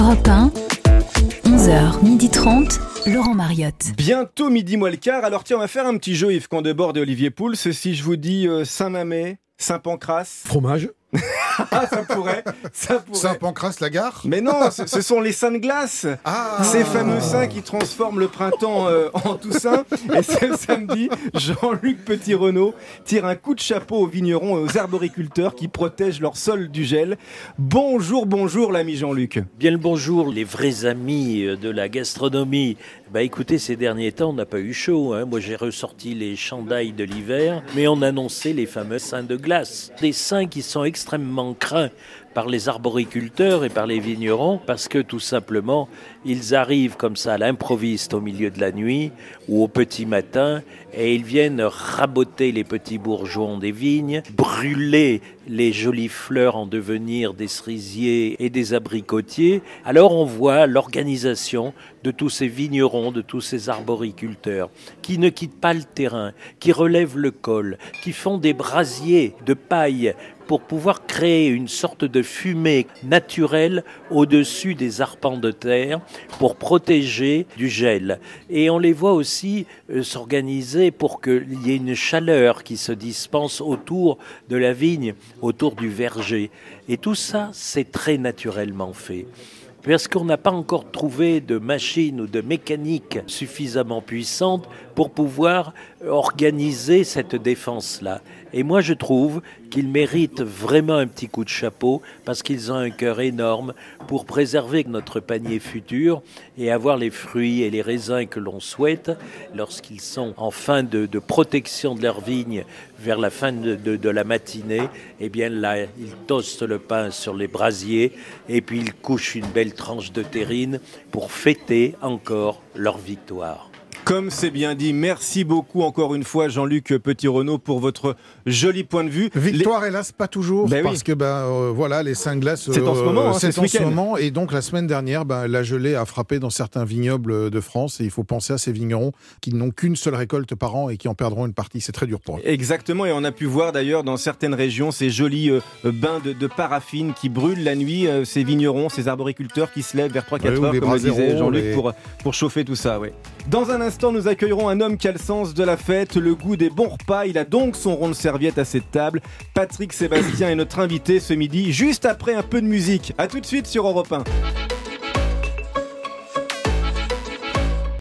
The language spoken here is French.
Europe 1, 11h30, Laurent Mariotte. Bientôt midi moins le quart, alors tiens, on va faire un petit jeu Yves Candebord et Olivier Pouls. Si je vous dis Saint-Mamet, Saint-Pancrace... Fromage. Ah, ça pourrait. Saint-Pancrace, la gare. Mais non, ce sont les saints de glace. Ces fameux saints qui transforment le printemps en Toussaint. Et ce samedi, Jean-Luc Petit-Renaud tire un coup de chapeau aux vignerons et aux arboriculteurs qui protègent leur sol du gel. Bonjour l'ami Jean-Luc. Bien le bonjour, les vrais amis de la gastronomie. Écoutez, ces derniers temps, on n'a pas eu chaud. Moi, j'ai ressorti les chandails de l'hiver, mais on annonçait les fameux saints de glace. Des saints qui sont extrêmement craints par les arboriculteurs et par les vignerons parce que tout simplement ils arrivent comme ça à l'improviste au milieu de la nuit ou au petit matin et ils viennent raboter les petits bourgeons des vignes, brûler les jolies fleurs en devenir des cerisiers et des abricotiers. Alors on voit l'organisation de tous ces vignerons, de tous ces arboriculteurs qui ne quittent pas le terrain, qui relèvent le col, qui font des brasiers de paille pour pouvoir créer une sorte de fumée naturelle au-dessus des arpents de terre pour protéger du gel. Et on les voit aussi s'organiser pour qu'il y ait une chaleur qui se dispense autour de la vigne, autour du verger. Et tout ça, c'est très naturellement fait. Parce qu'on n'a pas encore trouvé de machine ou de mécanique suffisamment puissante pour pouvoir organiser cette défense-là. Et moi, je trouve qu'ils méritent vraiment un petit coup de chapeau parce qu'ils ont un cœur énorme pour préserver notre panier futur et avoir les fruits et les raisins que l'on souhaite lorsqu'ils sont en fin de protection de leur vigne vers la fin de la matinée. Eh bien là, ils toastent le pain sur les brasiers et puis ils couchent une belle tranche de terrine pour fêter encore leur victoire. Comme c'est bien dit, merci beaucoup encore une fois Jean-Luc Petit-Renaud pour votre joli point de vue. Victoire hélas pas toujours parce que voilà, les saints de glace c'est en ce moment, c'est en ce moment et donc la semaine dernière la gelée a frappé dans certains vignobles de France et il faut penser à ces vignerons qui n'ont qu'une seule récolte par an et qui en perdront une partie, c'est très dur pour eux. Exactement, et on a pu voir d'ailleurs dans certaines régions ces jolis bains de paraffine qui brûlent la nuit, ces vignerons, ces arboriculteurs qui se lèvent vers 3-4 heures comme le disait Jean-Luc pour chauffer tout ça. Dans un instant, nous accueillerons un homme qui a le sens de la fête, le goût des bons repas. Il a donc son rond de serviette à cette table. Patrick Sébastien est notre invité ce midi, juste après un peu de musique. A tout de suite sur Europe 1.